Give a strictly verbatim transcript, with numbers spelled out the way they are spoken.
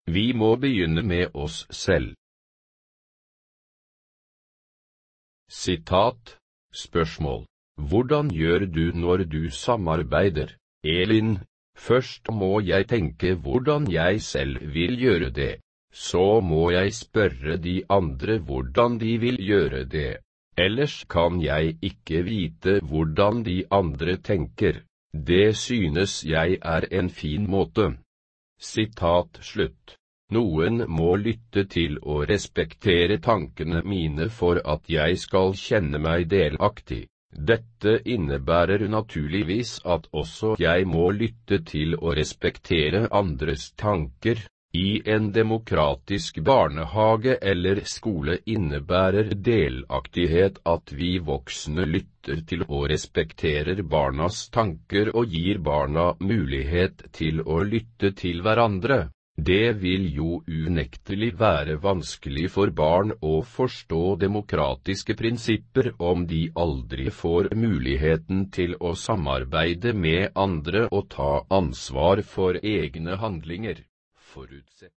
Vi må begynne med oss selv. Sitat. Spørsmål. Hvordan gjør du når du samarbeider? Elin. Først må jeg tenke hvordan jeg selv vil gjøre det. Så må jeg spørre de andre hvordan de vil gjøre det. Ellers kan jeg ikke vite hvordan de andre tenker. Det synes jeg er en fin måte. Sitat slutt. Noen må lytte til og respektere tankene mine for at jeg skal kjenne meg delaktig. Dette innebærer naturligvis at også jeg må lytte til og respektere andres tanker. I en demokratisk barnehage eller skole innebærer delaktighet at vi voksne lytter til og respekterer barnas tanker og gir barna mulighet til å lytte til hverandre. Det vil jo unektelig være vanskelig for barn å forstå demokratiske prinsipper om de aldri får muligheten til å samarbeide med andre og ta ansvar for egne handlinger. Forutsett